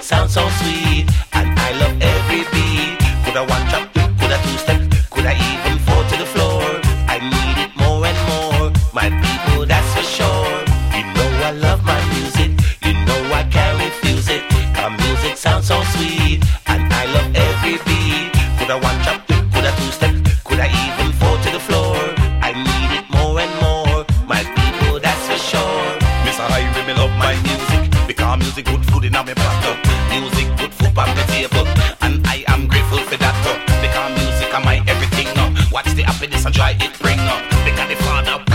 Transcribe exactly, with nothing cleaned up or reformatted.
music sounds so sweet, and I love every beat. Could I one chop, could I two step, could I even fall to the floor? I need it more and more, my people, that's for sure. You know I love my music, you know I can't refuse it. Our music sounds so sweet, and I love every beat. Could I one chop, could I two step, could I even fall to the floor? I need it more and more, my people, that's for sure. Mister Hyrie, me love my music, because music good food in my platter. Music good food on the table, and I am grateful for that. uh, Because music are my everything. uh, Watch the happiness and joy it bring up. Because the Father